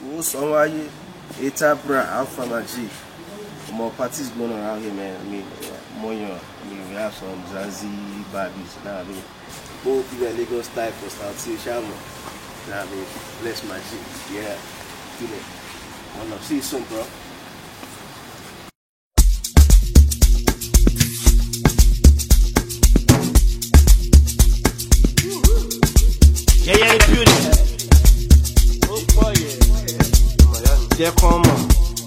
What's on why you? Eta Bra Alpha G. More parties going around here, man. I mean, Moyo. I mean, we have some Zanzi Barbies. Now, I mean, both people are Lagos style for South Sea Shamo. Now, I mean, bless my G. Yeah. Do it. I wanna see you soon, bro. Yeah, beauty. Oh boy, yeah. There come on.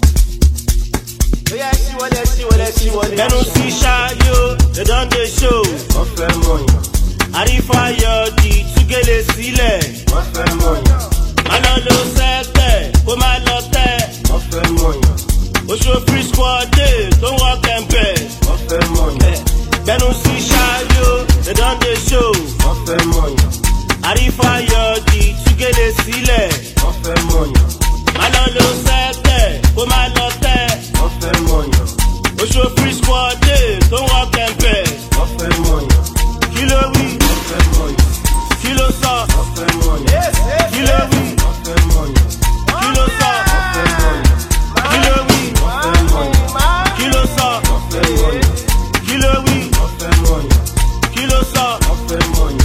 Yeah, see what. They don't see Shayo, they don't they show. Offer money. Arifaya di tugele sile. Offer money. Manolo sete, ko malote. Offer money. Osho free squad day, don't walk them bed. Offer money. They don't see Shayo, they don't they show. Offer money. Arifaya di tugele sile. Offer money. Manolo sete, ko malote. Offer money. Osho free squad day, don't walk them bed. Offer money. Kilo we, Offer money. kilo sa, Offer money. kilo we, Offer money. kilo sa, Offer money. kilo we, Offer money. kilo sa, Offer money. kilo we, Offer money. kilo sa. Offer money.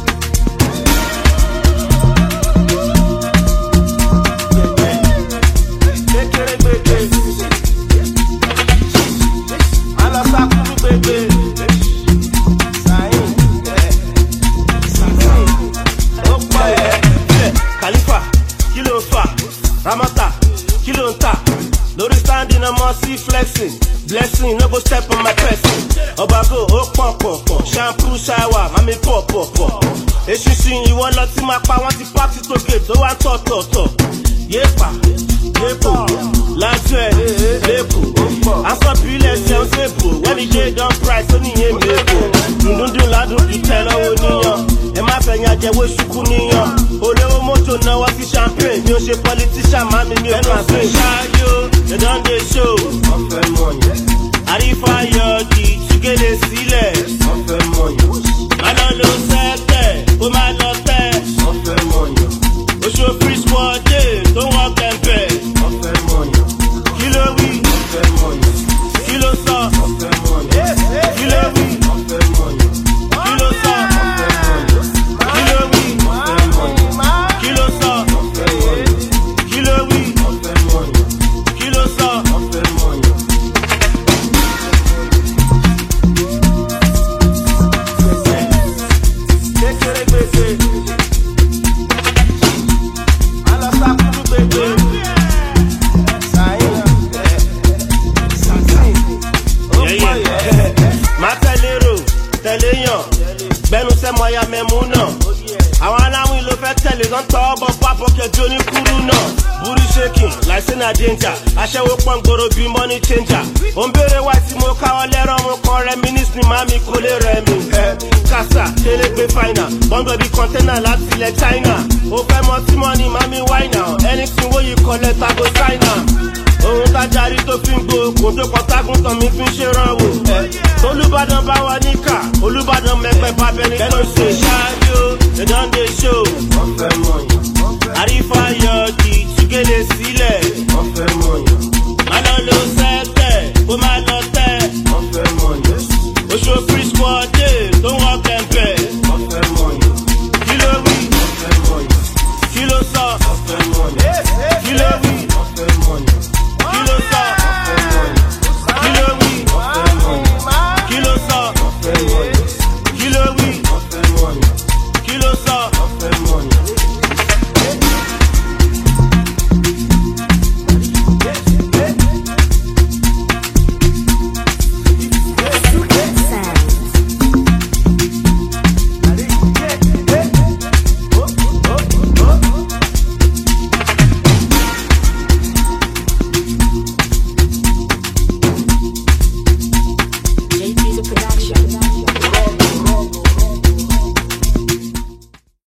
Ramata, kilo nta, lórí standing I'm on see flexing, blessing, no go step on my person. Obago, pop, shampoo, shower, mami pop. Eṣinṣin ìwọ lọ tí máa pa wọ́n ti party to gate, ó wá tọ̀. Yépa, lájú ẹ̀, lẹ́kọ̀ọ́. Asọ́pìlẹ̀ ṣẹun ṣèbò, when the day don price, ó níyẹn mẹ́kọ̀ọ́. Dùndùn ládùn kì í tẹ́ lọ́wọ́ níyàn, ẹ má fẹ̀yìn àjẹwò ṣùkú níyàn. Olówó mọ́tò náwó sí champagne, mi ò ṣe politician, mami mi ò kàn sí. Ṣáájú, they don dey show. Offer money. Àrífáyọ̀ di túgélé sílẹ̀. Offer money. Àná ló sẹ́tẹ̀, ó máa lọ tẹ̀. Offer money. Oṣù free squad day, tó wọ́n kẹ̀mbẹ̀. Offer money. Kí ló wí? Offer money. Kí ló sọ? Offer money. Kí ló wí? Offer money. Kí ló sọ? Offer money. Kí ló wí? Offer money. Kí ló sọ? Offer money. Kí ló wí? Offer money. Kí ló sọ? Offer money. Bẹ́nu sẹ́mọ̀ ya mẹ́mú náà. Àwọn aláwìn ló fẹ́ tẹ̀lé tán tọ́ ọ̀bọ̀ pápọ̀ kẹjọ ní kúrú náà. Booty shaking like say na danger. Aṣẹ́wó pọ́n gbòòrò bíi money changer. Ó ń béèrè wá tí mo káwọ́ lẹ́rọ̀ mo kọ́ reminisce ni màmí kò lè rẹ̀ mi. Kásá kélégbé fáìnà, bọ́ńdọ̀ bíi kọ́ńténà láti ilẹ̀ China. Ó fẹ́ mọ tí mọ́ ni màmí wáìnà. Anything wey you collect I go sign am. Ohun tájàrí tó fi ń gbó, kò tó kọ́tágùn tán mi fi ń ṣèrànwọ́. Olúbàdàn bá wà níkà, Olúbàdàn mẹ́pẹ́ bá bẹ́ni. Bẹ́ẹ̀ ló ṣe ṣáájú, they don dey show. Offer money. Àrífà